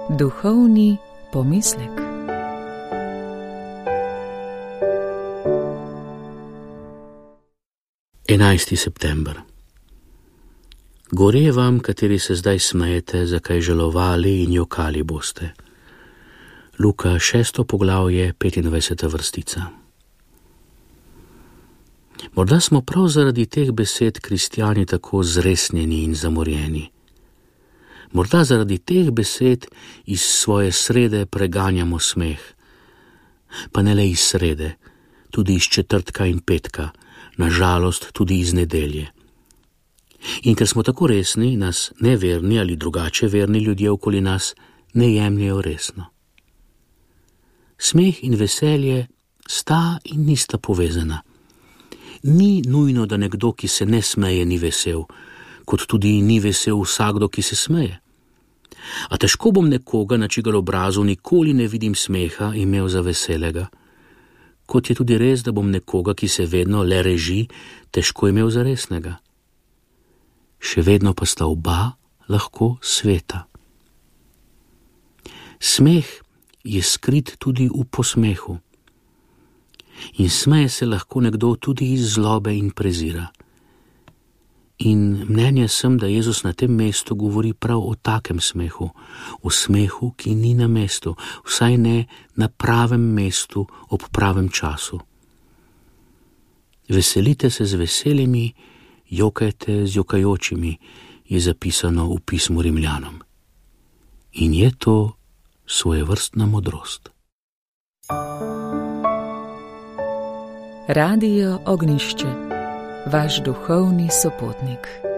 Duhovni pomislek. Enajsti september. Gorje vam, kateri se zdaj smejete, zakaj žalovali in jokali boste. Luka 6. poglavje, 25. vrstica. Morda smo prav zaradi teh besed kristjani tako zresnjeni in zamorjeni. Morda zaradi teh besed iz svoje srede preganjamo smeh. Pa ne le iz srede, tudi iz četrtka in petka, na žalost tudi iz nedelje. In ker smo tako resni, nas neverni ali drugače verni ljudje okoli nas ne jemljejo resno. Smeh in veselje sta in nista povezana. Ni nujno, da nekdo, ki se ne smeje, ni vesel, kot tudi ni vesel vsakdo, ki se smeje. A težko bom nekoga, na čigar obrazu nikoli ne vidim smeha, imel za veselega. Kot je tudi res, da bom nekoga, ki se vedno le reži, težko imel za resnega. Še vedno pa sta oba lahko sveta. Smeh je skrit tudi v posmehu. In smeje se lahko nekdo tudi iz zlobe in prezira. In mnenja sem, da Jezus na tem mestu govori prav o takem smehu, o smehu, ki ni na mestu, vsaj ne na pravem mestu ob pravem času. Veselite se z veselimi, jokajte z jokajočimi, je zapisano v pismu Rimljanom. In je to svojevrstna modrost. Radio Ognjišče, vaš duhovni sopotnik.